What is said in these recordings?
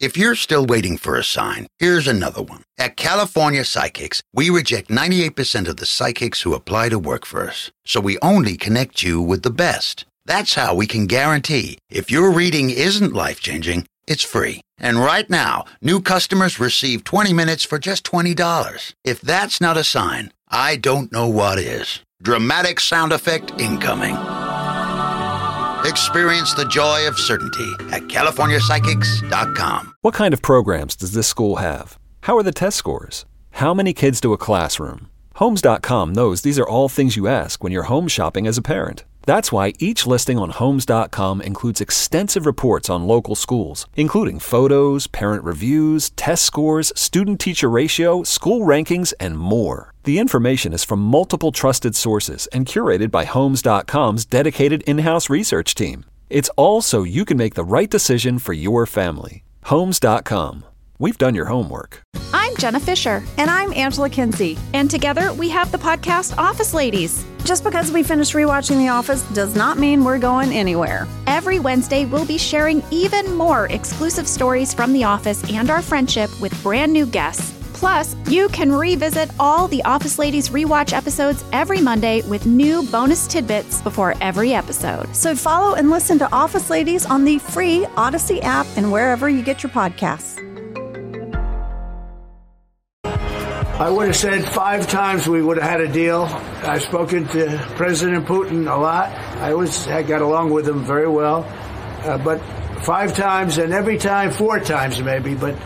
If you're still waiting for a sign, here's another one. At California Psychics, we reject 98% of the psychics who apply to work for us. So we only connect you with the best. That's how we can guarantee if your reading isn't life-changing, it's free. And right now, new customers receive 20 minutes for just $20. If that's not a sign, I don't know what is. Dramatic sound effect incoming. Experience the joy of certainty at CaliforniaPsychics.com. What kind of programs does this school have? How are the test scores? How many kids to a classroom? Homes.com knows these are all things you ask when you're home shopping as a parent. That's why each listing on Homes.com includes extensive reports on local schools, including photos, parent reviews, test scores, student-teacher ratio, school rankings, and more. The information is from multiple trusted sources and curated by Homes.com's dedicated in-house research team. It's all so you can make the right decision for your family. Homes.com. We've done your homework. I'm Jenna Fisher. And I'm Angela Kinsey. And together we have the podcast Office Ladies. Just because we finished rewatching The Office does not mean we're going anywhere. Every Wednesday, we'll be sharing even more exclusive stories from The Office and our friendship with brand new guests. Plus, you can revisit all the Office Ladies rewatch episodes every Monday with new bonus tidbits before every episode. So follow and listen to Office Ladies on the free Odyssey app and wherever you get your podcasts. I would have said 5 times we would have had a deal. I've spoken to President Putin a lot. I got along with him very well. But 5 times, and every time 4 times maybe. But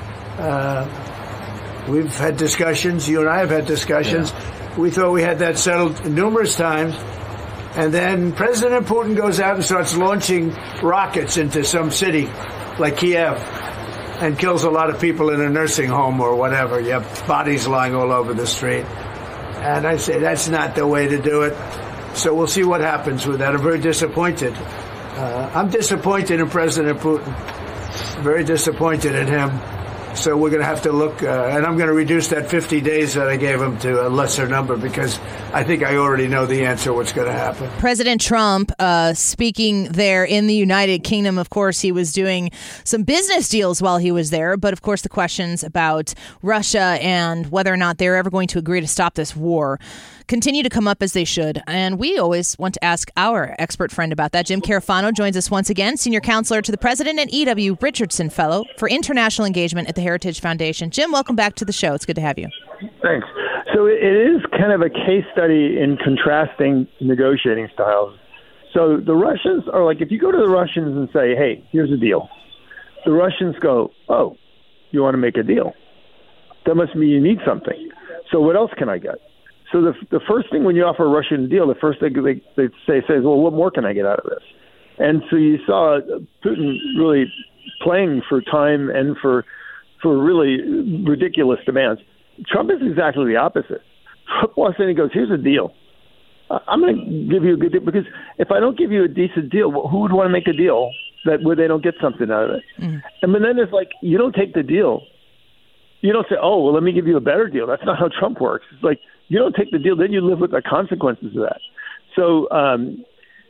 we've had discussions. You and I have had discussions. Yeah. We thought we had that settled numerous times. And then President Putin goes out and starts launching rockets into some city like Kiev, and kills a lot of people in a nursing home or whatever. You have bodies lying all over the street. And I say that's not the way to do it. So we'll see what happens with that. I'm very disappointed. I'm disappointed in President Putin. Very disappointed in him. So we're going to have to look, and I'm going to reduce that 50 days that I gave him to a lesser number because I think I already know the answer what's going to happen. President Trump speaking there in the United Kingdom, of course, he was doing some business deals while he was there. But, of course, the questions about Russia and whether or not they're ever going to agree to stop this war continue to come up as they should. And we always want to ask our expert friend about that. Jim Carafano joins us once again, senior counselor to the president and E.W. Richardson Fellow for International Engagement at the Heritage Foundation. Jim, welcome back to the show. It's good to have you. Thanks. So it is kind of a case study in contrasting negotiating styles. So the Russians are like, if you go to the Russians and say, hey, here's a deal, the Russians go, oh, you want to make a deal? That must mean you need something. So what else can I get? So the first thing when you offer a Russian deal, the first thing they say is, well, what more can I get out of this? And so you saw Putin really playing for time and for really ridiculous demands. Trump is exactly the opposite. Trump walks in and goes, here's a deal. I'm going to give you a good deal, because if I don't give you a decent deal, who would want to make a deal where they don't get something out of it? Mm. And then it's like, you don't take the deal. You don't say, oh, well, let me give you a better deal. That's not how Trump works. It's like, you don't take the deal, then you live with the consequences of that. So I'm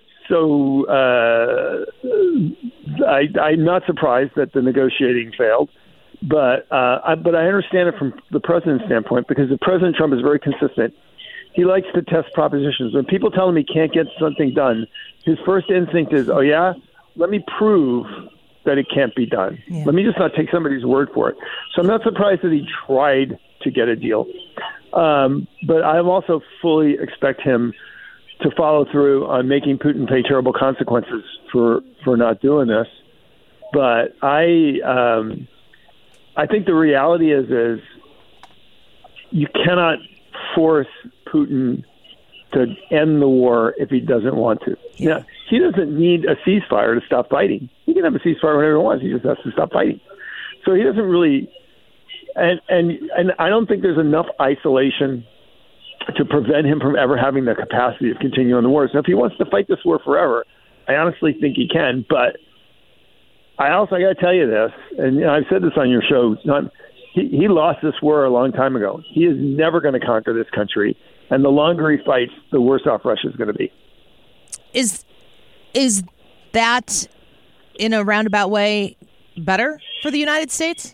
not surprised that the negotiating failed, but I understand it from the president's standpoint, because President Trump is very consistent. He likes to test propositions. When people tell him he can't get something done, his first instinct is, oh yeah, let me prove that it can't be done. Yeah. Let me just not take somebody's word for it. So I'm not surprised that he tried to get a deal. But I also fully expect him to follow through on making Putin pay terrible consequences for not doing this. But I think the reality is you cannot force Putin to end the war if he doesn't want to. Yeah. Now, he doesn't need a ceasefire to stop fighting. He can have a ceasefire whenever he wants. He just has to stop fighting. So he doesn't really. And I don't think there's enough isolation to prevent him from ever having the capacity of continuing the war. So if he wants to fight this war forever, I honestly think he can. But I got to tell you this, and I've said this on your show. He lost this war a long time ago. He is never going to conquer this country, and the longer he fights, the worse off Russia is going to be. Is that, in a roundabout way, better for the United States?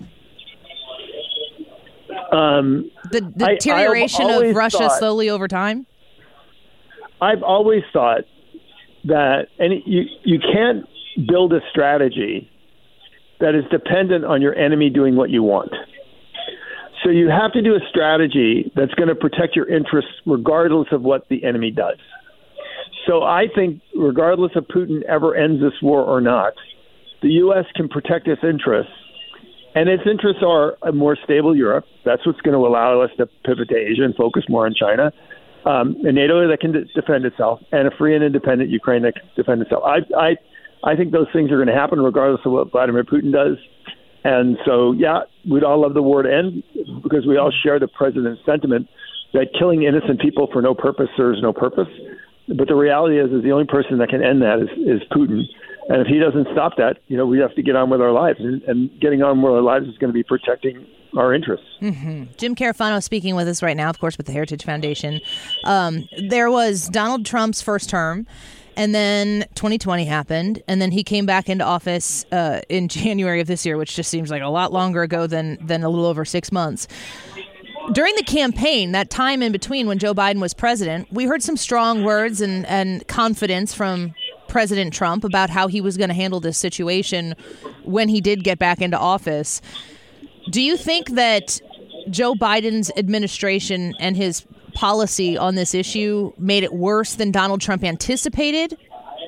The deterioration of Russia slowly over time? I've always thought that you can't build a strategy that is dependent on your enemy doing what you want. So you have to do a strategy that's going to protect your interests regardless of what the enemy does. So I think regardless of Putin ever ends this war or not, the U.S. can protect its interests. And its interests are a more stable Europe. That's what's going to allow us to pivot to Asia and focus more on China. A NATO that can defend itself, and a free and independent Ukraine that can defend itself. I think those things are going to happen regardless of what Vladimir Putin does. And so, yeah, we'd all love the war to end because we all share the president's sentiment that killing innocent people for no purpose serves no purpose. But the reality is the only person that can end that is Putin. And if he doesn't stop that, we have to get on with our lives. And getting on with our lives is going to be protecting our interests. Mm-hmm. Jim Carafano speaking with us right now, of course, with the Heritage Foundation. There was Donald Trump's first term, and then 2020 happened, and then he came back into office in January of this year, which just seems like a lot longer ago than a little over 6 months. During the campaign, that time in between when Joe Biden was president, we heard some strong words and confidence from President Trump about how he was going to handle this situation when he did get back into office. Do you think that Joe Biden's administration and his policy on this issue made it worse than Donald Trump anticipated?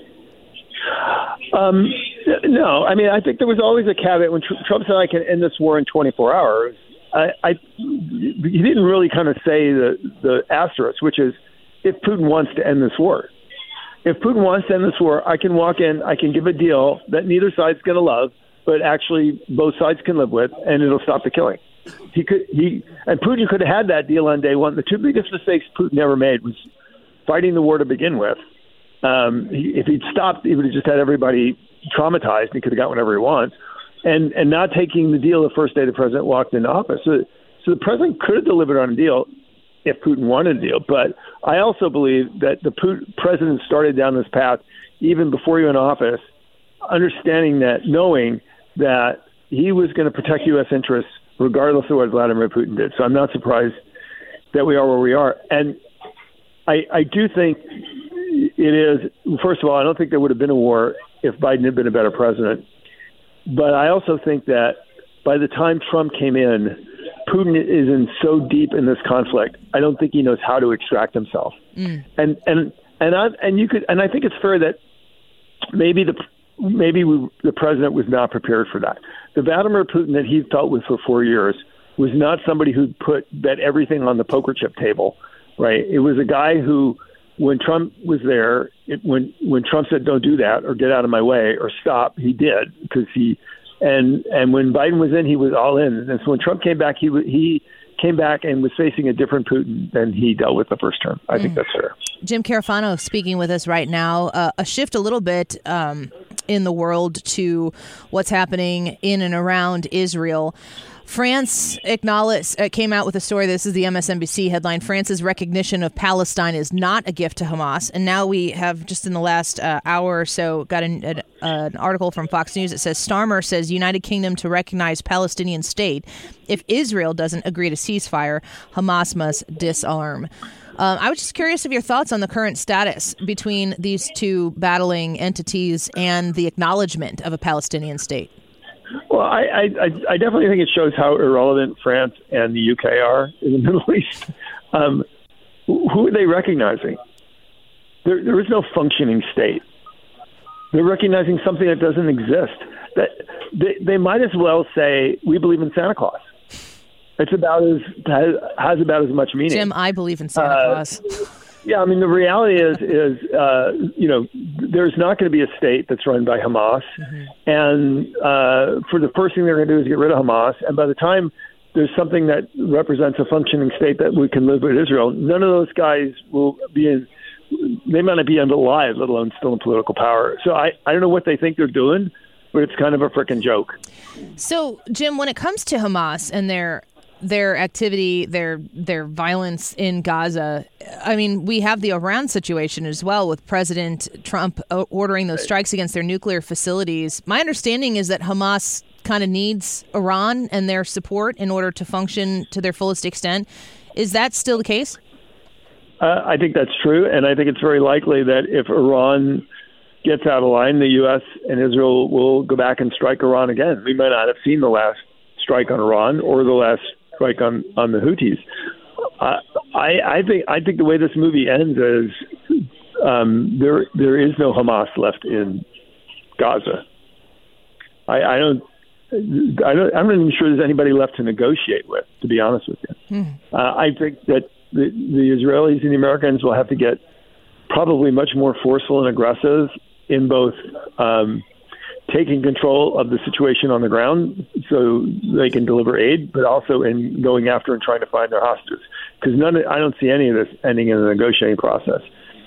No. I mean, I think there was always a caveat when Trump said I can end this war in 24 hours. He didn't really kind of say the asterisk, which is if Putin wants to end this war. If Putin wants to end this war, I can walk in, I can give a deal that neither side's going to love, but actually both sides can live with, and it'll stop the killing. And Putin could have had that deal on day one. The two biggest mistakes Putin ever made was fighting the war to begin with. If he'd stopped, he would have just had everybody traumatized. He could have got whatever he wants. And not taking the deal the first day the president walked into office. So the president could have delivered on a deal if Putin wanted a deal. But I also believe that the president started down this path even before he went into office, understanding that, knowing that he was going to protect U.S. interests regardless of what Vladimir Putin did. So I'm not surprised that we are where we are. And I do think it is, first of all, I don't think there would have been a war if Biden had been a better president. But I also think that by the time Trump came in, Putin is in so deep in this conflict. I don't think he knows how to extract himself. And I think it's fair that maybe the president was not prepared for that. The Vladimir Putin that he dealt with for 4 years was not somebody who bet everything on the poker chip table, right? It was a guy who, when Trump was there, when Trump said don't do that or get out of my way or stop, he did because and when Biden was in, he was all in. And so when Trump came back, he came back and was facing a different Putin than he dealt with the first term. I think that's fair. Jim Carafano speaking with us right now. A shift a little bit in the world to what's happening in and around Israel. France came out with a story. This is the MSNBC headline. France's recognition of Palestine is not a gift to Hamas. And now we have, just in the last hour or so, got an article from Fox News that says Starmer says United Kingdom to recognize Palestinian state. If Israel doesn't agree to ceasefire, Hamas must disarm. I was just curious of your thoughts on the current status between these two battling entities and the acknowledgement of a Palestinian state. Well, I definitely think it shows how irrelevant France and the UK are in the Middle East. Who are they recognizing? There is no functioning state. They're recognizing something that doesn't exist. That they might as well say, we believe in Santa Claus. It's has about as much meaning. Jim, I believe in Santa Claus. Yeah, I mean, the reality is there's not going to be a state that's run by Hamas. Mm-hmm. And for the first thing they're going to do is get rid of Hamas. And by the time there's something that represents a functioning state that we can live with Israel, none of those guys will be they might not be alive, let alone still in political power. So I don't know what they think they're doing, but it's kind of a frickin' joke. So, Jim, when it comes to Hamas and their activity, their violence in Gaza, I mean, we have the Iran situation as well with President Trump ordering those strikes against their nuclear facilities. My understanding is that Hamas kind of needs Iran and their support in order to function to their fullest extent. Is that still the case? I think that's true, and I think it's very likely that if Iran gets out of line, the U.S. and Israel will go back and strike Iran again. We might not have seen the last strike on Iran or the last strike on the Houthis. I think the way this movie ends is there is no Hamas left in Gaza. I'm not even sure there's anybody left to negotiate with, to be honest with you. I think that the Israelis and the Americans will have to get probably much more forceful and aggressive in both taking control of the situation on the ground so they can deliver aid, but also in going after and trying to find their hostages. Because I don't see any of this ending in a negotiating process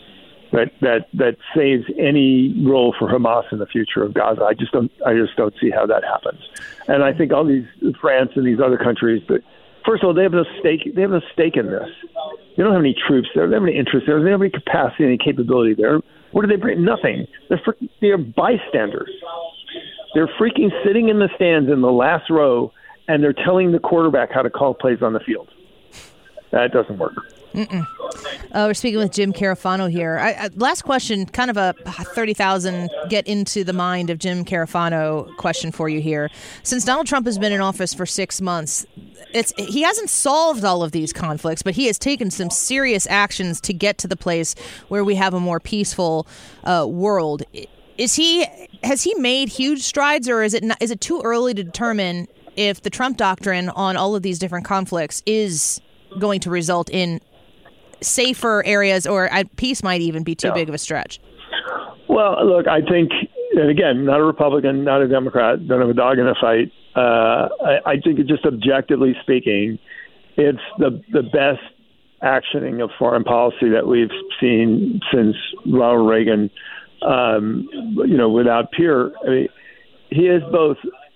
that saves any role for Hamas in the future of Gaza. I just don't see how that happens. And I think all these France and these other countries, but first of all, they have no stake. They have no stake in this. They don't have any troops there. They don't have any interest there. They don't have any capacity, any capability there. What do they bring? Nothing. They're bystanders. They're freaking sitting in the stands in the last row, and they're telling the quarterback how to call plays on the field. That doesn't work. We're speaking with Jim Carafano here. Last question, kind of a 30,000 get into the mind of Jim Carafano question for you here. Since Donald Trump has been in office for 6 months, he hasn't solved all of these conflicts, but he has taken some serious actions to get to the place where we have a more peaceful world. Has he made huge strides, or is it too early to determine if the Trump doctrine on all of these different conflicts is going to result in safer areas, or peace might even be too big of a stretch? Well, look, I think, and again, not a Republican, not a Democrat, don't have a dog in a fight. I think it's just objectively speaking, it's the best actioning of foreign policy that we've seen since Ronald Reagan, without peer. I mean, he is both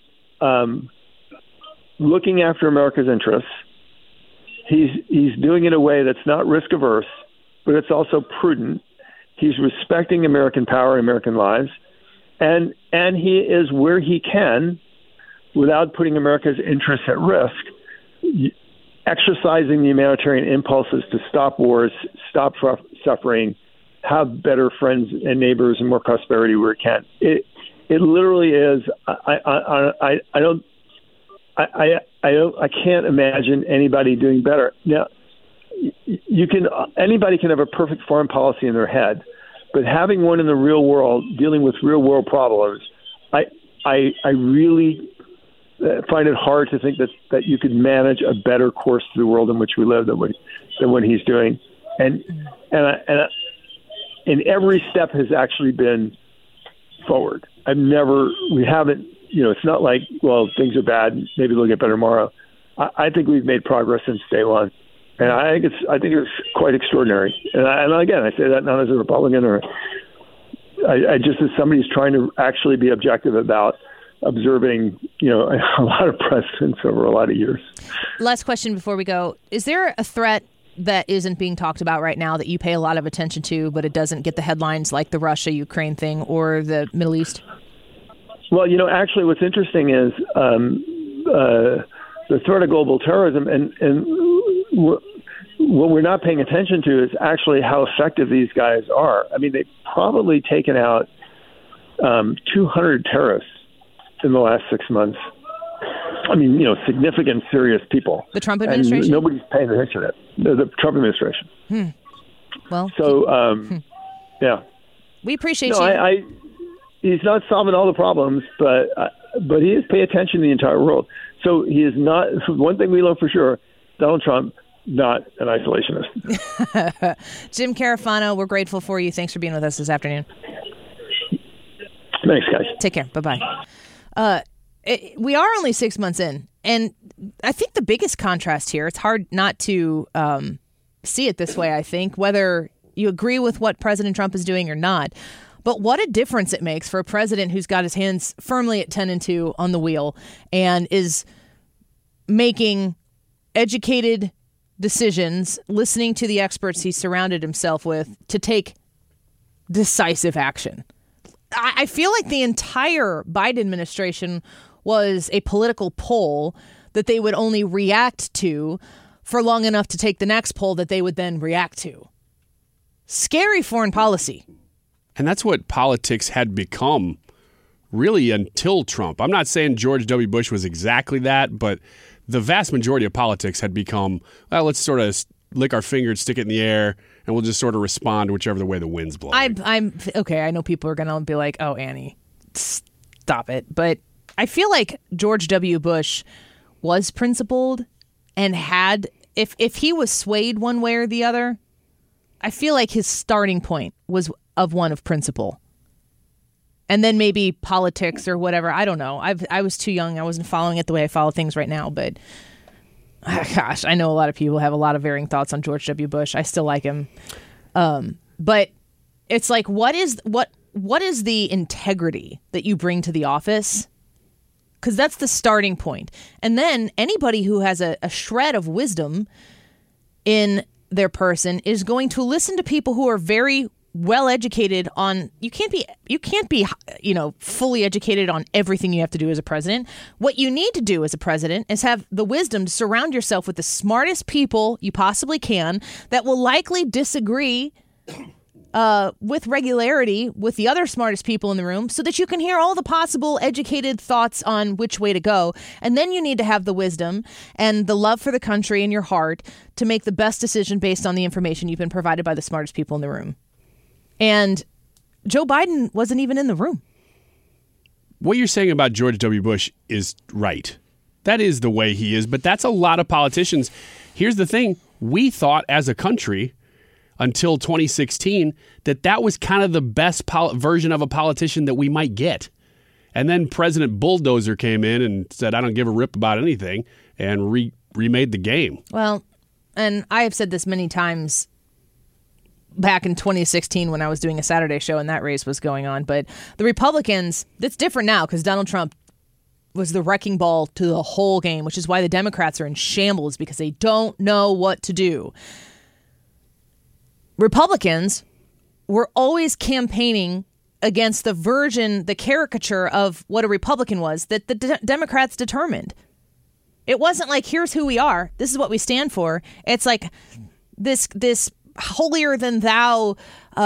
looking after America's interests. He's doing it in a way that's not risk averse, but it's also prudent. He's respecting American power and American lives, and he is, where he can, without putting America's interests at risk, exercising the humanitarian impulses to stop wars, stop suffering, have better friends and neighbors and more prosperity where it can. It literally is. I can't imagine anybody doing better. Now, anybody can have a perfect foreign policy in their head, but having one in the real world, dealing with real world problems, I really find it hard to think that you could manage a better course to the world in which we live than what he's doing, and every step has actually been forward. We haven't. It's not like, well, things are bad, maybe they'll get better tomorrow. I think we've made progress since day one, and I think it's quite extraordinary. And again, I say that not as a Republican or I just as somebody who's trying to actually be objective about observing, a lot of precedents over a lot of years. Last question before we go: is there a threat that isn't being talked about right now that you pay a lot of attention to, but it doesn't get the headlines, like the Russia-Ukraine thing or the Middle East? Well, actually what's interesting is the threat of global terrorism, and what we're not paying attention to is actually how effective these guys are. I mean, they've probably taken out 200 terrorists in the last 6 months. I mean, significant, serious people. The Trump administration? And nobody's paying attention to it. The Trump administration. Well, so, yeah. We appreciate you. He's not solving all the problems, but he is paying attention to the entire world. So he is not. One thing we know for sure: Donald Trump, not an isolationist. Jim Carafano, we're grateful for you. Thanks for being with us this afternoon. Thanks, guys. Take care. Bye-bye. We are only 6 months in, and I think the biggest contrast here, it's hard not to see it this way, I think, whether you agree with what President Trump is doing or not. But what a difference it makes for a president who's got his hands firmly at 10-2 on the wheel and is making educated decisions, listening to the experts he's surrounded himself with to take decisive action. I feel like the entire Biden administration was a political poll that they would only react to for long enough to take the next poll that they would then react to. Scary foreign policy. And that's what politics had become really until Trump. I'm not saying George W. Bush was exactly that, but the vast majority of politics had become, well, let's sort of lick our fingers, stick it in the air, and we'll just sort of respond whichever the way the wind's blowing. I'm okay. I know people are going to be like, oh, Annie, stop it. But I feel like George W. Bush was principled and had, if he was swayed one way or the other, I feel like his starting point was of one of principle. And then maybe politics or whatever. I don't know. I was too young. I wasn't following it the way I follow things right now. But gosh, I know a lot of people have a lot of varying thoughts on George W. Bush. I still like him. But it's like, what is the integrity that you bring to the office? Because that's the starting point. And then anybody who has a shred of wisdom in their person is going to listen to people who are very well educated on. You can't be fully educated on everything you have to do as a president. What you need to do as a president is have the wisdom to surround yourself with the smartest people you possibly can that will likely disagree with regularity with the other smartest people in the room, so that you can hear all the possible educated thoughts on which way to go. And then you need to have the wisdom and the love for the country in your heart to make the best decision based on the information you've been provided by the smartest people in the room. And Joe Biden wasn't even in the room. What you're saying about George W. Bush is right. That is the way he is, but that's a lot of politicians. Here's the thing. We thought as a country until 2016 that was kind of the best version of a politician that we might get. And then President Bulldozer came in and said, I don't give a rip about anything, and remade the game. Well, and I have said this many times back in 2016 when I was doing a Saturday show and that race was going on. But the Republicans, that's different now because Donald Trump was the wrecking ball to the whole game, which is why the Democrats are in shambles because they don't know what to do. Republicans were always campaigning against the caricature of what a Republican was that the Democrats determined. It wasn't like, here's who we are. This is what we stand for. It's like this holier than thou,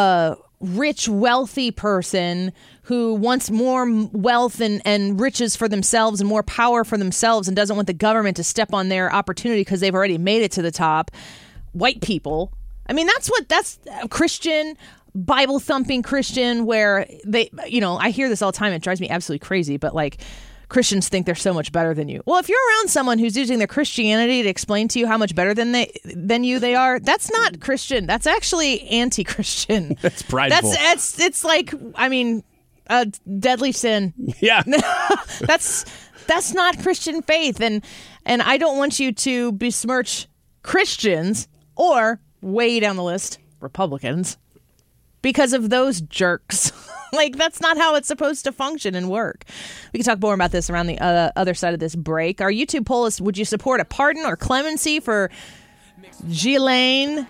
rich, wealthy person who wants more wealth and riches for themselves and more power for themselves and doesn't want the government to step on their opportunity because they've already made it to the top. White people. I mean, that's Christian, Bible-thumping Christian, where they, I hear this all the time. It drives me absolutely crazy. But like, Christians think they're so much better than you. Well, if you're around someone who's using their Christianity to explain to you how much better than you they are, that's not Christian. That's actually anti-Christian. That's prideful. It's like, a deadly sin. Yeah. That's not Christian faith. And I don't want you to besmirch Christians or way down the list, Republicans, because of those jerks. Like, that's not how it's supposed to function and work. We can talk more about this around the other side of this break. Our YouTube poll is, would you support a pardon or clemency for Ghislaine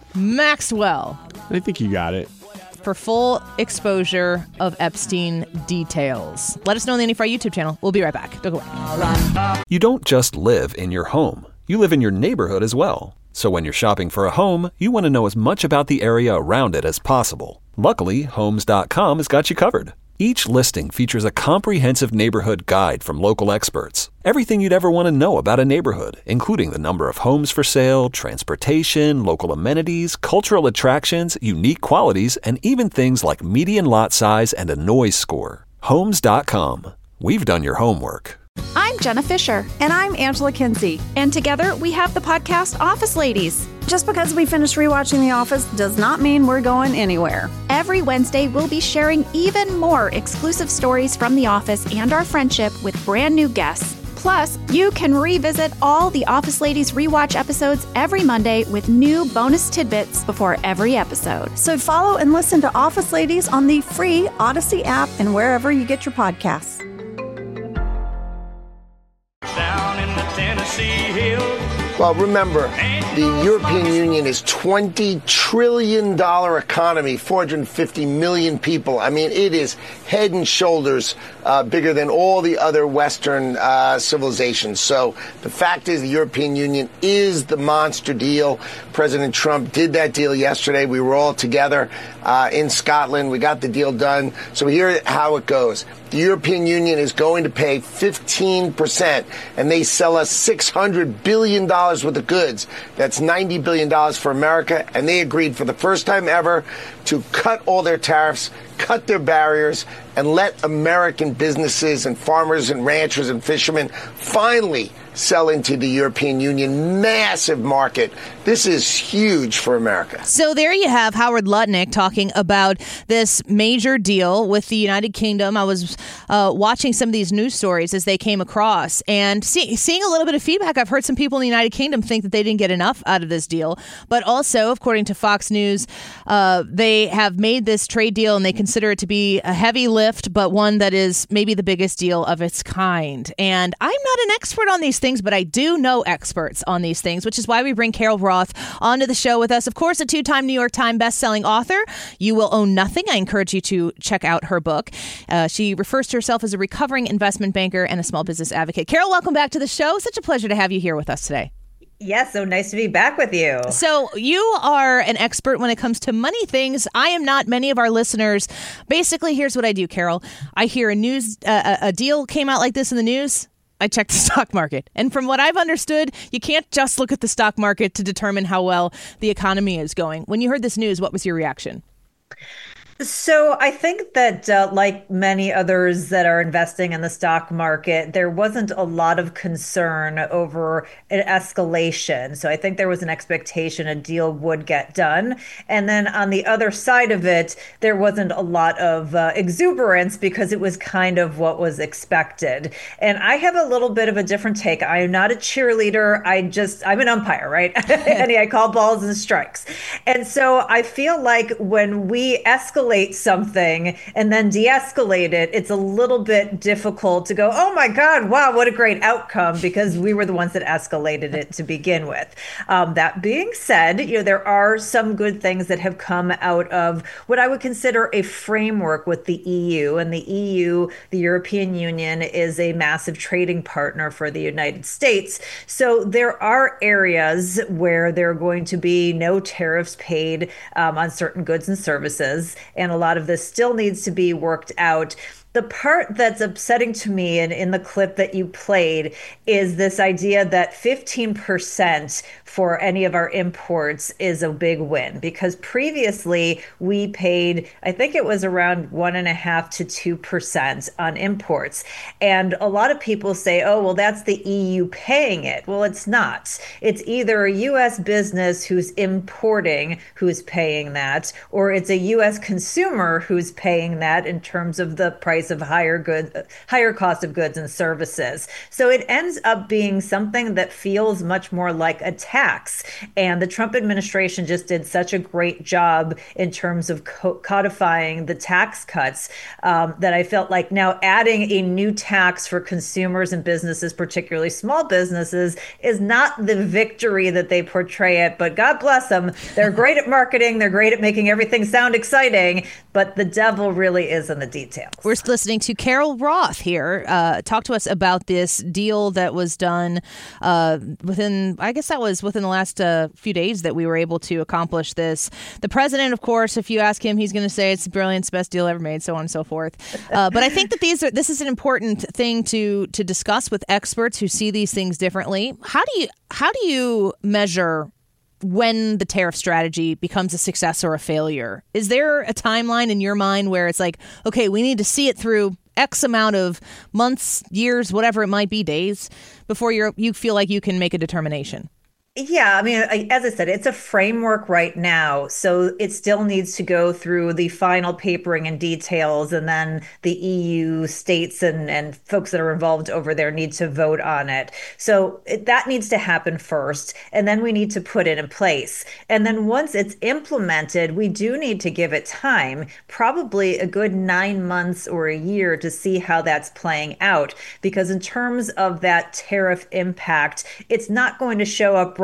Maxwell? I think you got it. For full exposure of Epstein details. Let us know on the Annie Frey YouTube channel. We'll be right back. Don't go away. You don't just live in your home. You live in your neighborhood as well. So when you're shopping for a home, you want to know as much about the area around it as possible. Luckily, Homes.com has got you covered. Each listing features a comprehensive neighborhood guide from local experts. Everything you'd ever want to know about a neighborhood, including the number of homes for sale, transportation, local amenities, cultural attractions, unique qualities, and even things like median lot size and a noise score. Homes.com. We've done your homework. I'm Jenna Fisher. And I'm Angela Kinsey. And together we have the podcast Office Ladies. Just because we finished rewatching The Office does not mean we're going anywhere. Every Wednesday, we'll be sharing even more exclusive stories from The Office and our friendship with brand new guests. Plus, you can revisit all the Office Ladies rewatch episodes every Monday with new bonus tidbits before every episode. So follow and listen to Office Ladies on the free Odyssey app and wherever you get your podcasts. Down in the Tennessee hills. Well, remember, The European Union is $20 trillion economy, 450 million people. I mean, it is head and shoulders bigger than all the other Western civilizations. So the fact is the European Union is the monster deal. President Trump did that deal yesterday. We were all together in Scotland. We got the deal done. So here how it goes. The European Union is going to pay 15%, and they sell us $600 billion worth of goods. That's $90 billion for America, and they agreed for the first time ever to cut all their tariffs, cut their barriers, and let American businesses and farmers and ranchers and fishermen finally sell into the European Union. Massive market. This is huge for America. So there you have Howard Lutnick talking about this major deal with the United Kingdom. I was watching some of these news stories as they came across and seeing a little bit of feedback. I've heard some people in the United Kingdom think that they didn't get enough out of this deal. But also, according to Fox News, they have made this trade deal and they consider it to be a heavy lift, but one that is maybe the biggest deal of its kind. And I'm not an expert on these things, but I do know experts on these things, which is why we bring Carol Roth onto the show with us. Of course, a 2-time New York Times bestselling author. You Will Own Nothing. I encourage you to check out her book. She refers to herself as a recovering investment banker and a small business advocate. Carol, welcome back to the show. Such a pleasure to have you here with us today. Yes, so nice to be back with you. So you are an expert when it comes to money things. I am not. Many of our listeners. Basically, here's what I do, Carol. I hear a deal came out like this in the news. I check the stock market. And from what I've understood, you can't just look at the stock market to determine how well the economy is going. When you heard this news, what was your reaction? So I think that like many others that are investing in the stock market, there wasn't a lot of concern over an escalation. So I think there was an expectation a deal would get done. And then on the other side of it, there wasn't a lot of exuberance because it was kind of what was expected. And I have a little bit of a different take. I am not a cheerleader. I'm an umpire, right? And I call balls and strikes. And so I feel like when we escalate something and then de-escalate it, it's a little bit difficult to go, oh my God, wow, what a great outcome, because we were the ones that escalated it to begin with. That being said, there are some good things that have come out of what I would consider a framework with the EU. And the EU, the European Union, is a massive trading partner for the United States. So there are areas where there are going to be no tariffs paid on certain goods and services. And a lot of this still needs to be worked out. The part that's upsetting to me in the clip that you played is this idea that 15% for any of our imports is a big win, because previously we paid, I think it was around 1.5% to 2% on imports. And a lot of people say, oh, well, that's the EU paying it. Well, it's not. It's either a U.S. business who's importing who's paying that, or it's a U.S. consumer who's paying that in terms of the price of higher cost of goods and services. So it ends up being something that feels much more like a tax. And the Trump administration just did such a great job in terms of codifying the tax cuts that I felt like now adding a new tax for consumers and businesses, particularly small businesses, is not the victory that they portray it. But God bless them. They're great at marketing. They're great at making everything sound exciting. But the devil really is in the details. We're listening to Carol Roth here. Talk to us about this deal that was done within the last few days that we were able to accomplish this. The president, of course, if you ask him, he's going to say it's the brilliant, best deal ever made, so on and so forth. But I think that this is an important thing to discuss with experts who see these things differently. How do you measure when the tariff strategy becomes a success or a failure? Is there a timeline in your mind where it's like, okay, we need to see it through X amount of months, years, whatever it might be, days, before you feel like you can make a determination? Yeah, I mean, as I said, it's a framework right now, so it still needs to go through the final papering and details, and then the EU states and folks that are involved over there need to vote on it. So that needs to happen first, and then we need to put it in place. And then once it's implemented, we do need to give it time, probably a good 9 months or a year, to see how that's playing out. Because in terms of that tariff impact, it's not going to show up right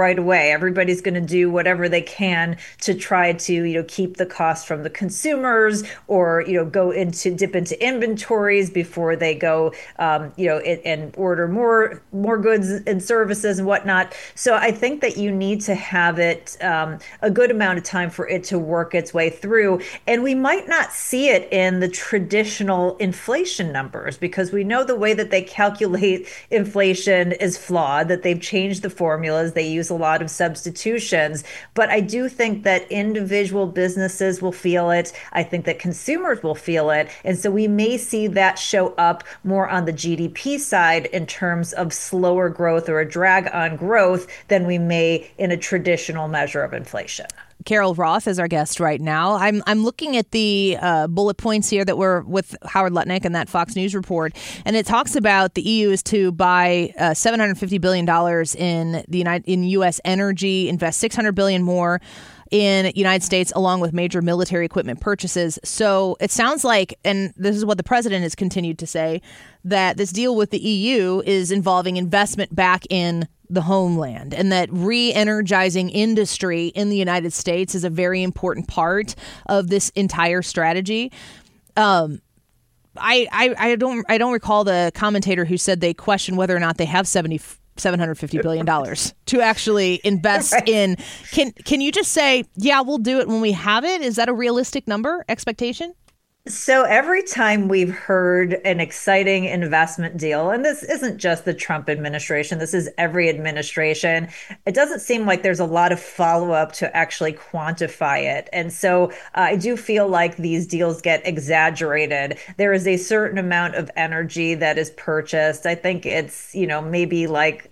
right away. Everybody's going to do whatever they can to try to, keep the cost from the consumers, or, dip into inventories before they go, and order more goods and services and whatnot. So I think that you need to have it a good amount of time for it to work its way through. And we might not see it in the traditional inflation numbers, because we know the way that they calculate inflation is flawed, that they've changed the formulas. They use a lot of substitutions. But I do think that individual businesses will feel it. I think that consumers will feel it. And so we may see that show up more on the GDP side in terms of slower growth or a drag on growth than we may in a traditional measure of inflation. Carol Roth is our guest right now. I'm looking at the bullet points here that were with Howard Lutnick and that Fox News report, and it talks about the EU is to buy $750 billion in U.S. energy, invest $600 billion more in the United States, along with major military equipment purchases. So it sounds like, and this is what the president has continued to say, that this deal with the EU is involving investment back in the homeland, and that re-energizing industry in the United States is a very important part of this entire strategy. I don't recall the commentator who said they question whether or not they have $750 billion to actually invest in. Can you just say, yeah, we'll do it when we have it? Is that a realistic number, expectation? So every time we've heard an exciting investment deal, and this isn't just the Trump administration, this is every administration, it doesn't seem like there's a lot of follow-up to actually quantify it. And so I do feel like these deals get exaggerated. There is a certain amount of energy that is purchased. I think it's, maybe like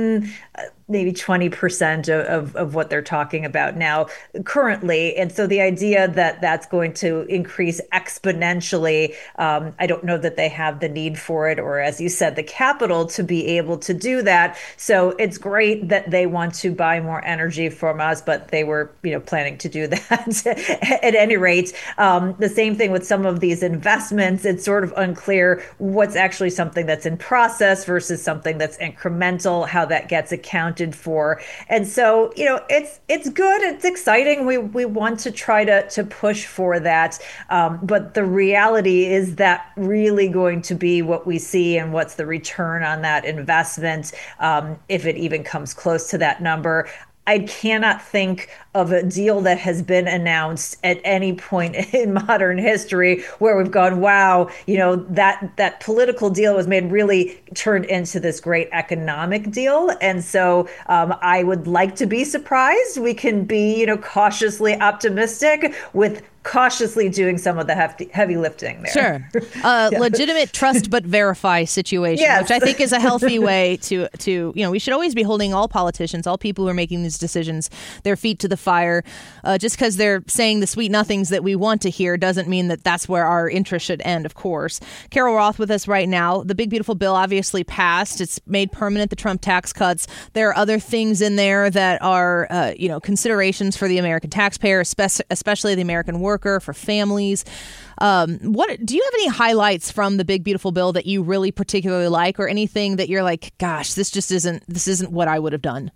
maybe 20% of what they're talking about now currently. And so the idea that that's going to increase exponentially, I don't know that they have the need for it, or as you said, the capital to be able to do that. So it's great that they want to buy more energy from us, but they were, planning to do that at any rate. The same thing with some of these investments. It's sort of unclear what's actually something that's in process versus something that's incremental, how that gets accounted for. And so, it's good. It's exciting. We want to try to push for that. But the reality is that really going to be what we see, and what's the return on that investment, if it even comes close to that number. I cannot think of a deal that has been announced at any point in modern history where we've gone, wow, that political deal was made really turned into this great economic deal. And so I would like to be surprised. We can be, cautiously optimistic with cautiously doing some of the heavy lifting there. Sure. Legitimate trust but verify situation, yes. Which I think is a healthy way to we should always be holding all politicians, all people who are making these decisions, their feet to the fire. Just because they're saying the sweet nothings that we want to hear doesn't mean that that's where our interest should end, of course. Carol Roth with us right now. The big, beautiful bill obviously passed. It's made permanent the Trump tax cuts. There are other things in there that are, considerations for the American taxpayer, especially the American worker, for families. What do you have any highlights from the big, beautiful bill that you really particularly like, or anything that you're like, gosh, this isn't what I would have done?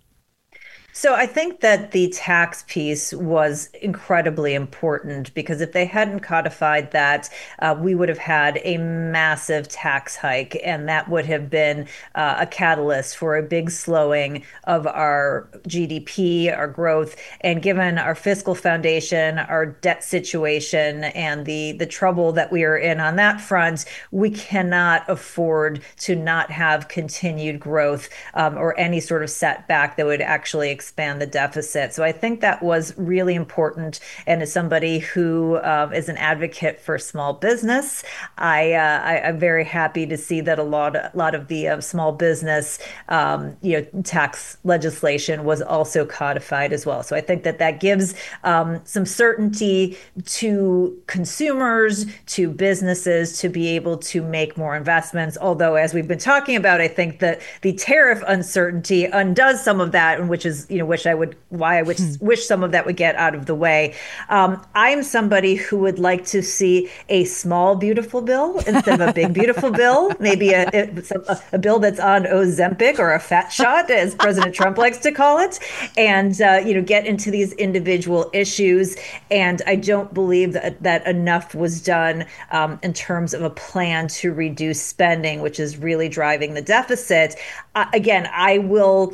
So I think that the tax piece was incredibly important, because if they hadn't codified that, we would have had a massive tax hike, and that would have been a catalyst for a big slowing of our GDP, our growth. And given our fiscal foundation, our debt situation, and the trouble that we are in on that front, we cannot afford to not have continued growth or any sort of setback that would actually expand the deficit. So I think that was really important. And as somebody who is an advocate for small business, I'm very happy to see that a lot of the small business tax legislation was also codified as well. So I think that gives some certainty to consumers, to businesses, to be able to make more investments. Although, as we've been talking about, I think that the tariff uncertainty undoes some of that, which is wish some of that would get out of the way. I'm somebody who would like to see a small, beautiful bill instead of a big, beautiful bill. Maybe a bill that's on Ozempic or a fat shot, as President Trump likes to call it, and get into these individual issues. And I don't believe that enough was done in terms of a plan to reduce spending, which is really driving the deficit. Again, I will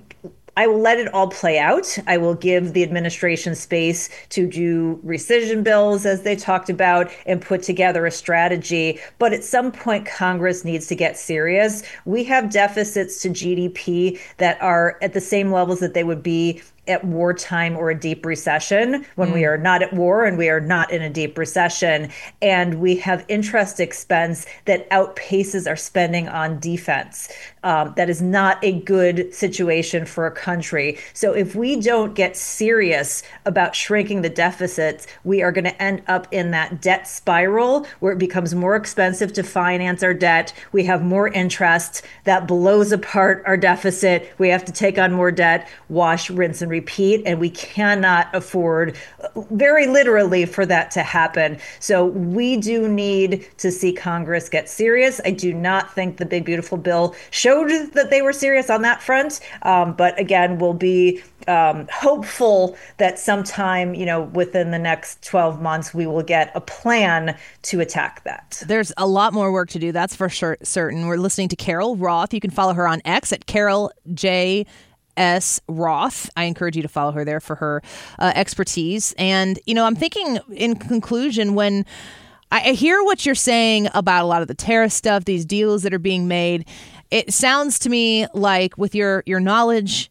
let it all play out. I will give the administration space to do rescission bills, as they talked about, and put together a strategy. But at some point, Congress needs to get serious. We have deficits to GDP that are at the same levels that they would be at wartime or a deep recession, when we are not at war and we are not in a deep recession. And we have interest expense that outpaces our spending on defense. That is not a good situation for a country. So if we don't get serious about shrinking the deficits, we are going to end up in that debt spiral where it becomes more expensive to finance our debt. We have more interest that blows apart our deficit. We have to take on more debt, wash, rinse, and repeat, and we cannot afford, very literally, for that to happen. So we do need to see Congress get serious. I do not think the big, beautiful bill showed that they were serious on that front. But again, we'll be hopeful that sometime, within the next 12 months, we will get a plan to attack that. There's a lot more work to do. That's for certain. We're listening to Carol Roth. You can follow her on X at Carol J. S. Roth. I encourage you to follow her there for her expertise. And, I'm thinking in conclusion, when I hear what you're saying about a lot of the tariff stuff, these deals that are being made, it sounds to me like with your knowledge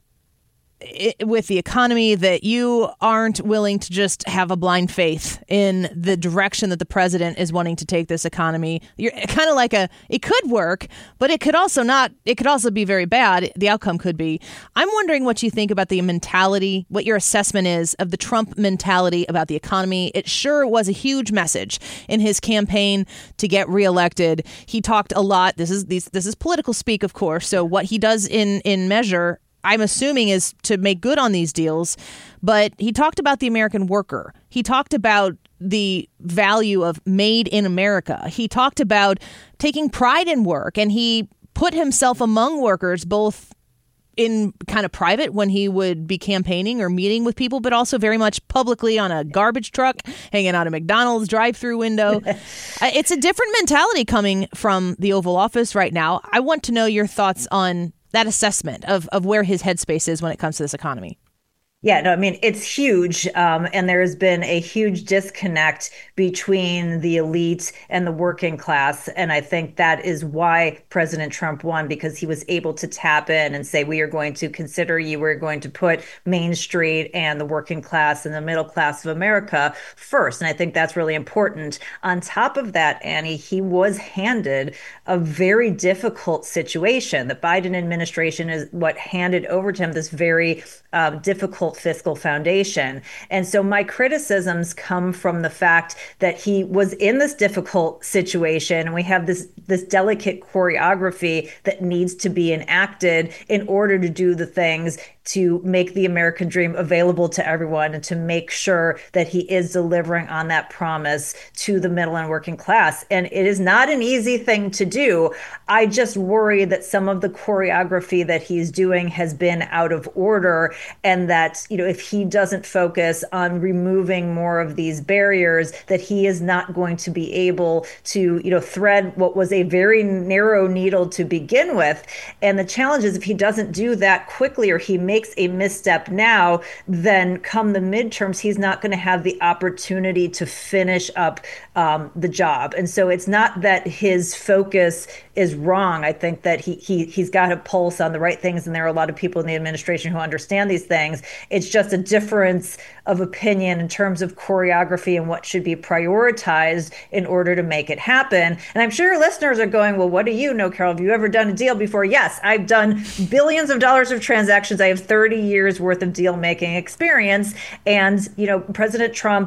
with the economy that you aren't willing to just have a blind faith in the direction that the president is wanting to take this economy. You're kind of like it could work, but it could also not. It could also be very bad. The outcome could be. I'm wondering what you think about the mentality, what your assessment is of the Trump mentality about the economy. It sure was a huge message in his campaign to get reelected. He talked a lot. This is political speak, of course. So what he does in measure, I'm assuming, is to make good on these deals. But he talked about the American worker. He talked about the value of made in America. He talked about taking pride in work. And he put himself among workers, both in kind of private when he would be campaigning or meeting with people, but also very much publicly on a garbage truck, hanging out a McDonald's drive-through window. It's a different mentality coming from the Oval Office right now. I want to know your thoughts on that assessment of where his headspace is when it comes to this economy. Yeah, no, I mean, it's huge. And there has been a huge disconnect between the elite and the working class. And I think that is why President Trump won, because he was able to tap in and say, we are going to consider you. We're going to put Main Street and the working class and the middle class of America first. And I think that's really important. On top of that, Annie, he was handed a very difficult situation. The Biden administration is what handed over to him this very difficult fiscal foundation. And so my criticisms come from the fact that he was in this difficult situation, and we have this delicate choreography that needs to be enacted in order to do the things to make the American dream available to everyone and to make sure that he is delivering on that promise to the middle and working class. And it is not an easy thing to do. I just worry that some of the choreography that he's doing has been out of order, and that, if he doesn't focus on removing more of these barriers, that he is not going to be able to, thread what was a very narrow needle to begin with. And the challenge is, if he doesn't do that quickly, or he makes a misstep now, then come the midterms, he's not going to have the opportunity to finish up the job. And so it's not that his focus is wrong. I think that he's got a pulse on the right things, and there are a lot of people in the administration who understand these things. It's just a difference of opinion in terms of choreography and what should be prioritized in order to make it happen. And I'm sure your listeners are going, well, what do you know, Carol? Have you ever done a deal before? Yes, I've done billions of dollars of transactions. I have 30 years worth of deal making experience. And, President Trump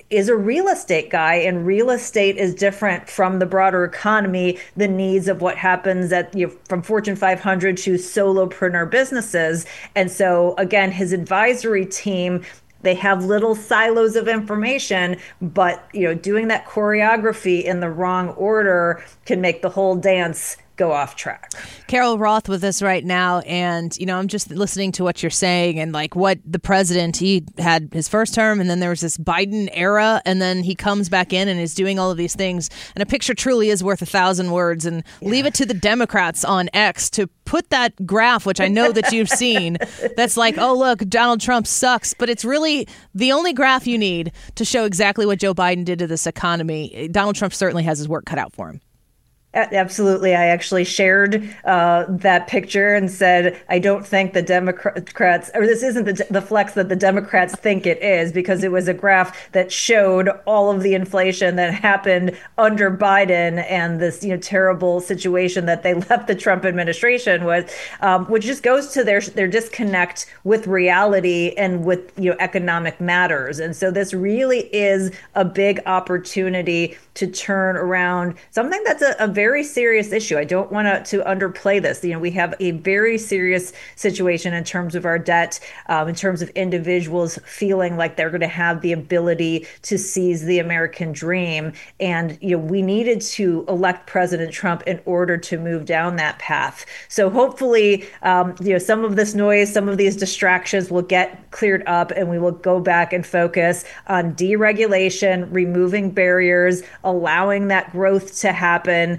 is a real estate guy, and real estate is different from the broader economy, the needs of what happens at from Fortune 500 to solopreneur businesses. And so again, his advisory team, they have little silos of information, but doing that choreography in the wrong order can make the whole dance go off track. Carol Roth with us right now, and I'm just listening to what you're saying, and like what the president, he had his first term, and then there was this Biden era, and then he comes back in and is doing all of these things, and a picture truly is worth 1,000 words. And leave it to the Democrats on X to put that graph, which I know that you've seen, that's like, oh look, Donald Trump sucks, but it's really the only graph you need to show exactly what Joe Biden did to this economy. Donald Trump certainly has his work cut out for him. Absolutely. I actually shared that picture and said, I don't think the Democrats, or this isn't the flex that the Democrats think it is, because it was a graph that showed all of the inflation that happened under Biden and this terrible situation that they left the Trump administration with, which just goes to their disconnect with reality and with economic matters. And so this really is a big opportunity to turn around something that's a very serious issue. I don't want to underplay this. We have a very serious situation in terms of our debt, in terms of individuals feeling like they're going to have the ability to seize the American dream. And, we needed to elect President Trump in order to move down that path. So hopefully, some of this noise, some of these distractions will get cleared up, and we will go back and focus on deregulation, removing barriers, allowing that growth to happen,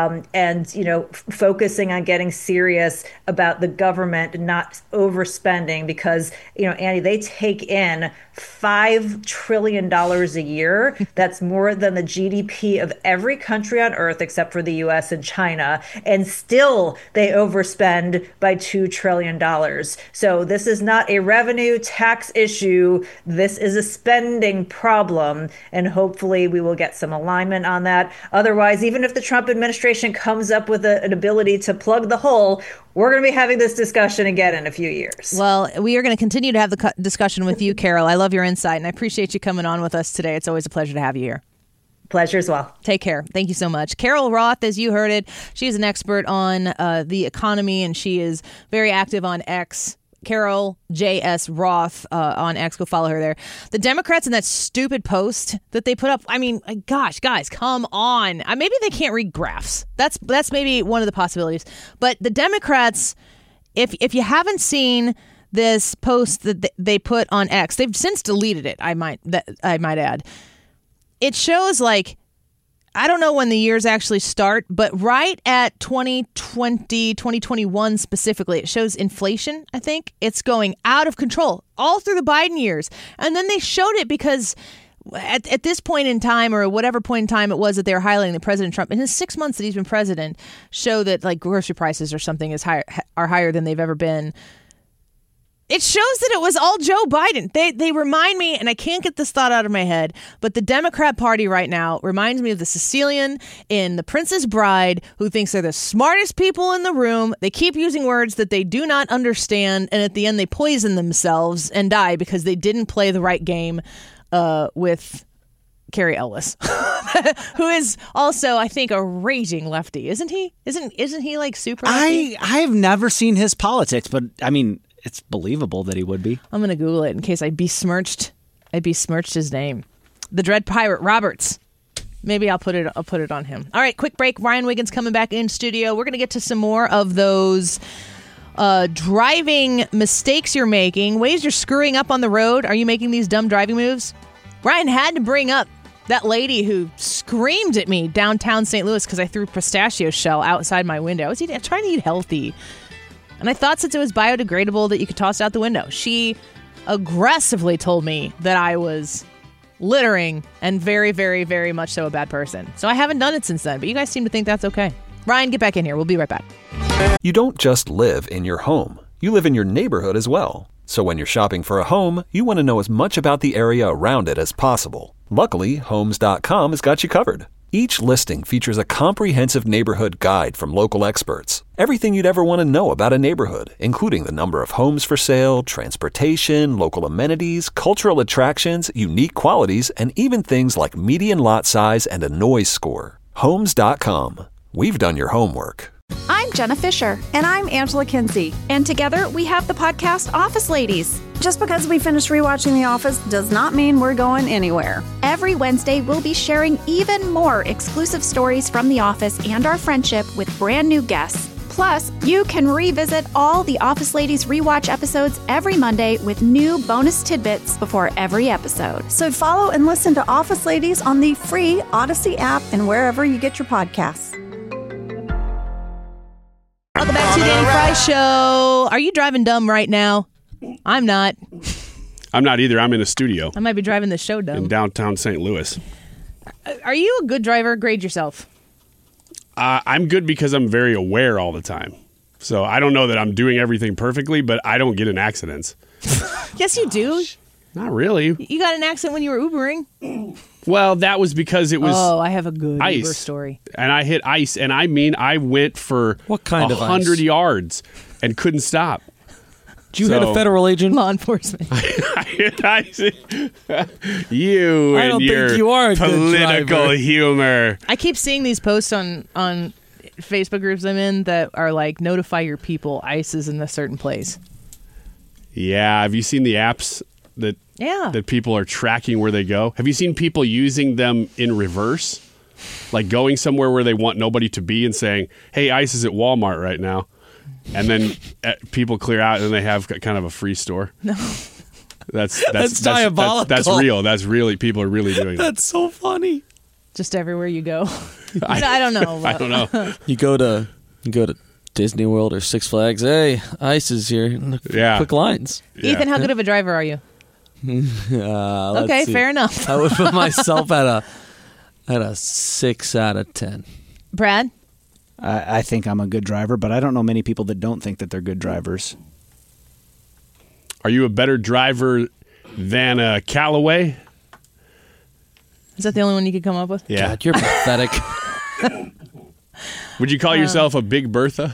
and focusing on getting serious about the government not overspending, because Annie, they take in $5 trillion a year. That's more than the GDP of every country on earth except for the US and China, and still they overspend by $2 trillion. So this is not a revenue tax issue. This is a spending problem, and hopefully we will get some alignment on that. Otherwise, even if the Trump administration comes up with an ability to plug the hole, we're going to be having this discussion again in a few years. Well, we are going to continue to have the discussion with you, Carol. I love your insight, and I appreciate you coming on with us today. It's always a pleasure to have you here. Pleasure as well. Take care. Thank you so much. Carol Roth, as you heard it, she's an expert on the economy, and she is very active on X. Carol J.S. Roth on X. Go follow her there. The Democrats in that stupid post that they put up, I mean, gosh, guys, come on. Maybe they can't read graphs. That's maybe one of the possibilities. But the Democrats, if you haven't seen this post that they put on X, they've since deleted it, I might add. It shows I don't know when the years actually start, but right at 2020, 2021 specifically, it shows inflation, I think. It's going out of control all through the Biden years. And then they showed it because at this point in time, or whatever point in time it was that they were highlighting the President Trump, in his 6 months that he's been president, show that grocery prices or something are higher than they've ever been. It shows that it was all Joe Biden. They remind me, and I can't get this thought out of my head, but the Democrat Party right now reminds me of the Sicilian in The Princess Bride, who thinks they're the smartest people in the room. They keep using words that they do not understand, and at the end they poison themselves and die because they didn't play the right game with Carrie Ellis, who is also, I think, a raging lefty, isn't he? Isn't he super lefty? I've never seen his politics, but I mean, it's believable that he would be. I'm going to Google it in case I besmirched his name. The Dread Pirate Roberts. Maybe I'll put it on him. All right, quick break. Ryan Wiggins coming back in studio. We're going to get to some more of those driving mistakes you're making, ways you're screwing up on the road. Are you making these dumb driving moves? Ryan had to bring up that lady who screamed at me downtown St. Louis because I threw pistachio shell outside my window. I was trying to eat healthy. And I thought since it was biodegradable that you could toss it out the window. She aggressively told me that I was littering and very, very, very much so a bad person. So I haven't done it since then, but you guys seem to think that's okay. Ryan, get back in here. We'll be right back. You don't just live in your home. You live in your neighborhood as well. So when you're shopping for a home, you want to know as much about the area around it as possible. Luckily, Homes.com has got you covered. Each listing features a comprehensive neighborhood guide from local experts. Everything you'd ever want to know about a neighborhood, including the number of homes for sale, transportation, local amenities, cultural attractions, unique qualities, and even things like median lot size and a noise score. Homes.com. We've done your homework. I'm Jenna Fisher. And I'm Angela Kinsey. And together we have the podcast Office Ladies. Just because we finished rewatching The Office does not mean we're going anywhere. Every Wednesday, we'll be sharing even more exclusive stories from The Office and our friendship with brand new guests. Plus, you can revisit all the Office Ladies rewatch episodes every Monday with new bonus tidbits before every episode. So follow and listen to Office Ladies on the free Odyssey app and wherever you get your podcasts. Welcome back to the Danny Fry Show. Are you driving dumb right now? I'm not. I'm not either. I'm in a studio I might be driving the show dumb. in downtown St. Louis. Are you a good driver? Grade yourself. I'm good because I'm very aware all the time. So I don't know that I'm doing everything perfectly, but I don't get in accidents. Yes, you do. Not really. You got an accident when you were Ubering? Well, that was because it was I have a good ice. Uber story. And I hit ice, and I mean, I went for What kind of 100 ice? yards and couldn't stop. Did you hit a federal agent? Law enforcement. I hit ice. You I and don't your think you are a good political driver. humor. I keep seeing these posts on Facebook groups I'm in that are like, notify your people, ICE is in a certain place. Yeah, have you seen the apps that people are tracking where they go? Have you seen people using them in reverse? Like going somewhere where they want nobody to be and saying, hey, ICE is at Walmart right now. And then people clear out and they have kind of a free store. No. That's diabolical. That's real. That's really, people are really doing that. That's so funny. Just everywhere you go. I don't know. I don't know. You go to Disney World or Six Flags. Hey, ICE is here. Yeah. Quick lines. Ethan, how good of a driver are you? Okay, fair enough. I would put myself at a 6 out of 10. Brad? I think I'm a good driver, but I don't know many people that don't think that they're good drivers. Are you a better driver than a Callaway? Is that the only one you could come up with? Yeah. God, you're pathetic. Would you call yourself a Big Bertha?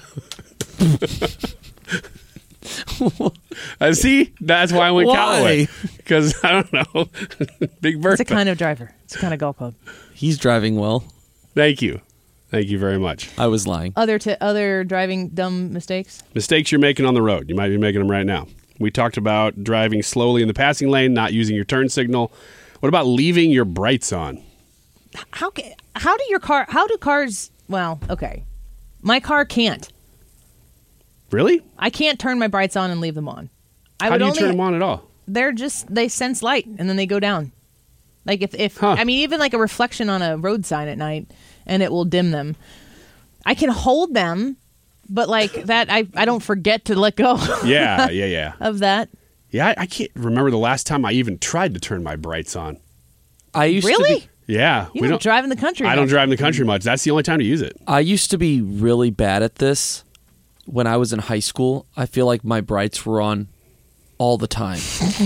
See? That's why I went Callaway. Because, I don't know. Big Bertha. It's a kind of driver. It's a kind of golf club. He's driving well. Thank you. Thank you very much. I was lying. Other driving dumb mistakes? Mistakes you're making on the road. You might be making them right now. We talked about driving slowly in the passing lane, not using your turn signal. What about leaving your brights on? How do cars, well, okay. My car can't. Really? I can't turn my brights on and leave them on. How do you turn them on at all? They sense light and then they go down. Like I mean, even like a reflection on a road sign at night and it will dim them. I can hold them, but like that, I don't forget to let go. Yeah. Of that. Yeah, I can't remember the last time I even tried to turn my brights on. I used Really? to Yeah. You don't drive in the country. I don't drive in the country much. That's the only time to use it. I used to be really bad at this when I was in high school. I feel like my brights were on all the time.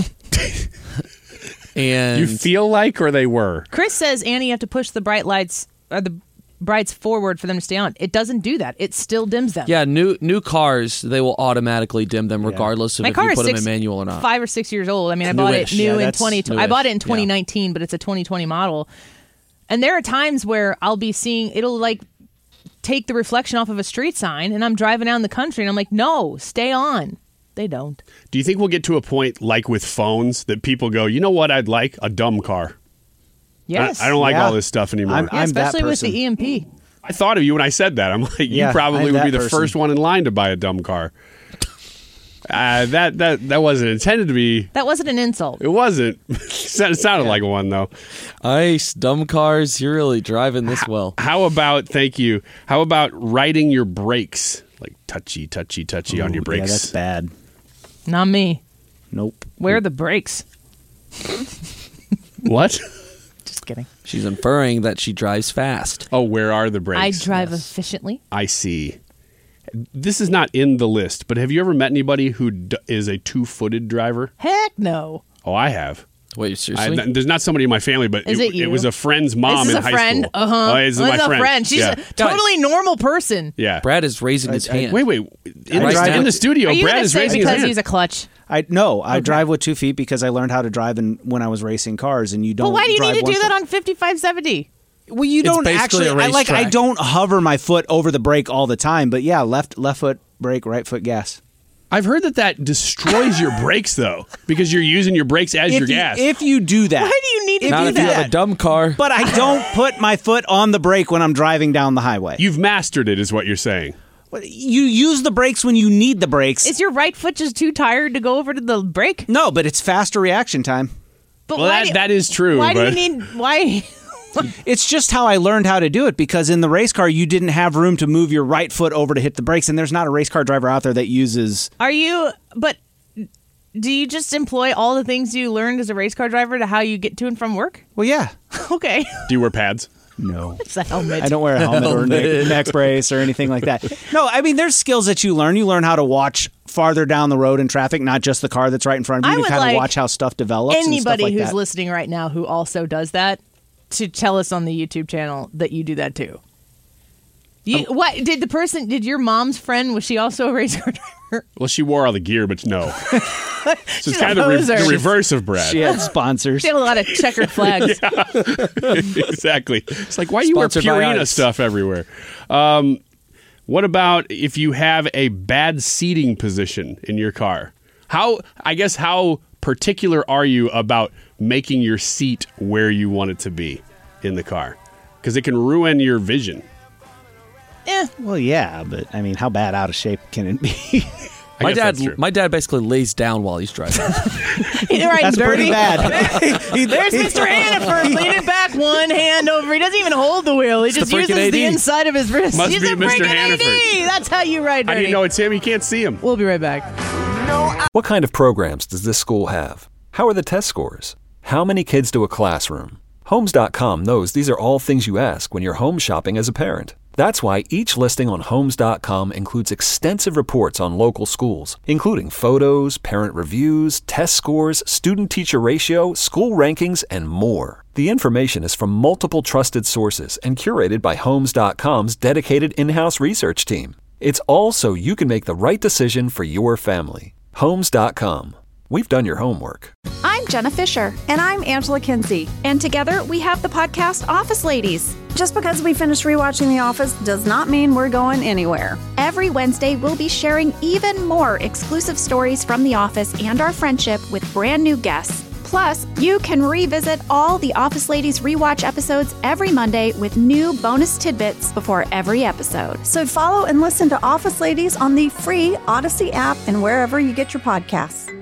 And you feel like, or they were? Chris says, Annie, you have to push the bright lights or the brights forward for them to stay on. It doesn't do that. It still dims them. Yeah, new cars, they will automatically dim them regardless of My if car you is put them in manual or not. 5 or 6 years old. I mean, I bought it new in 2020. I bought it in 2019, but it's a 2020 model. And there are times where I'll be seeing, it'll like take the reflection off of a street sign and I'm driving down the country and I'm like, no, stay on. They don't. Do you think we'll get to a point like with phones that people go, you know what I'd like? A dumb car. Yes. I don't like all this stuff anymore. I'm especially with the EMP. I thought of you when I said that. I'm like, you probably would be the first one in line to buy a dumb car. That wasn't intended to be. That wasn't an insult. It wasn't. It sounded like one, though. Ice, dumb cars, you're really driving this well. How about, thank you, how about riding your brakes? Like touchy on your brakes. Yeah, that's bad. Not me. Nope. Where are the brakes? What? Just kidding. She's inferring that she drives fast. Oh, where are the brakes? I drive efficiently. I see. This is not in the list, but have you ever met anybody who is a two-footed driver? Heck no. Oh, I have. Wait, seriously? There's not somebody in my family, but Is it you? it was a friend's mom This is in a high friend. school. Uh-huh. Oh, this is my friend. She's yeah. a totally normal person. Yeah. Brad is raising his hand. Wait. In the studio, Are you Brad gonna is say raising his because hand. he's a clutch? I drive with 2 feet because I learned how to drive when I was racing cars, and you don't. But why do you drive need to one do foot. that on 5570? Well, you It's don't basically actually. a I racetrack. don't hover my foot over the brake all the time, but yeah, left foot brake, right foot gas. I've heard that destroys your brakes, though, because you're using your brakes as your gas. If you do that, Why do you need to Not do if you that? have a dumb car. But I don't put my foot on the brake when I'm driving down the highway. You've mastered it, is what you're saying. You use the brakes when you need the brakes. Is your right foot just too tired to go over to the brake? No, but it's faster reaction time. But Well, why that is true. Why but do you need? Why? It's just how I learned how to do it, because in the race car, you didn't have room to move your right foot over to hit the brakes, and there's not a race car driver out there that uses... Are you? But do you just employ all the things you learned as a race car driver to how you get to and from work? Well, yeah. Okay. Do you wear pads? No. It's a helmet. I don't wear a helmet or neck brace or anything like that. No, I mean, there's skills that you learn. You learn how to watch farther down the road in traffic, not just the car that's right in front of you. I You would kind of like watch how stuff develops and stuff Anybody like who's that. listening right now who also does that to tell us on the YouTube channel that you do that too. What did your mom's friend, was she also a race car driver? Well, she wore all the gear, but no. So She's it's a kind of the poser. reverse of Brad. She had sponsors. She had a lot of checkered flags. Exactly. It's like, why do you wear Sponsored by Purina Ice. stuff everywhere? What about if you have a bad seating position in your car? How particular are you about making your seat where you want it to be in the car? Because it can ruin your vision. Well, yeah, but I mean, how bad out of shape can it be? My guess that's true. my dad basically lays down while he's driving. He's riding That's dirty. pretty bad. There's Mr. Hannaford leaning back, one hand over. He doesn't even hold the wheel. He It's just the freaking uses the AD. inside of his wrist. Must He's be a Mr. freaking Hannaford. AD. That's how you ride How do dirty. you know it's him? You can't see him. We'll be right back. What kind of programs does this school have? How are the test scores? How many kids do a classroom? Homes.com knows these are all things you ask when you're home shopping as a parent. That's why each listing on Homes.com includes extensive reports on local schools, including photos, parent reviews, test scores, student-teacher ratio, school rankings, and more. The information is from multiple trusted sources and curated by Homes.com's dedicated in-house research team. It's all so you can make the right decision for your family. Homes.com. We've done your homework. I'm Jenna Fisher. And I'm Angela Kinsey. And together we have the podcast Office Ladies. Just because we finished rewatching The Office does not mean we're going anywhere. Every Wednesday, we'll be sharing even more exclusive stories from The Office and our friendship with brand new guests. Plus, you can revisit all the Office Ladies rewatch episodes every Monday with new bonus tidbits before every episode. So follow and listen to Office Ladies on the free Odyssey app and wherever you get your podcasts.